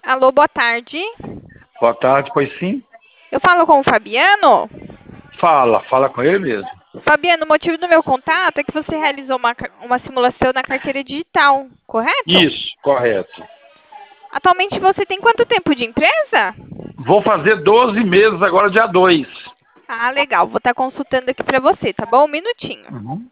Alô, boa tarde. Boa tarde, pois sim. Eu falo com o Fabiano. Fala com ele mesmo. Fabiano, o motivo do meu contato é que você realizou uma simulação na carteira digital, correto? Isso, correto. Atualmente você tem quanto tempo de empresa? Vou fazer 12 meses agora, dia 2. Ah, legal. Vou estar consultando aqui para você, tá bom? Um minutinho. Uhum.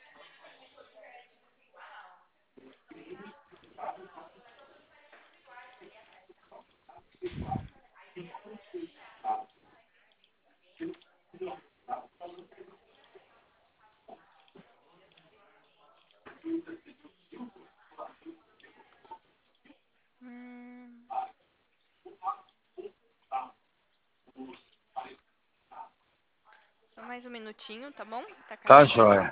Só mais um minutinho, tá bom? Tá Tá, carregando. joia.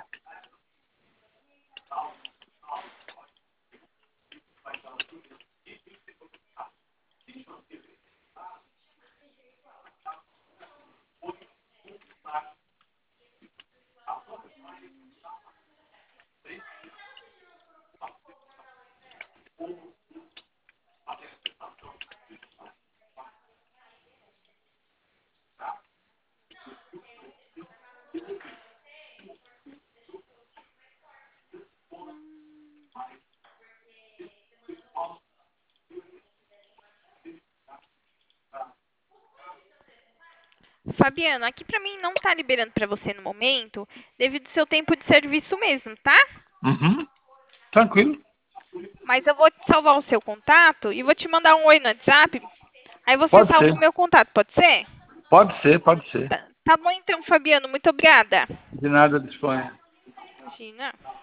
Fabiano, aqui para mim não tá liberando para você no momento, devido ao seu tempo de serviço mesmo, tá? Uhum. Tranquilo. Mas eu vou salvar o seu contato e vou te mandar um oi no WhatsApp. Aí você Pode salva ser. o meu contato, pode ser? Pode ser, pode ser. Tá bom então, Fabiano. Muito obrigada. De nada, disponha. Imagina.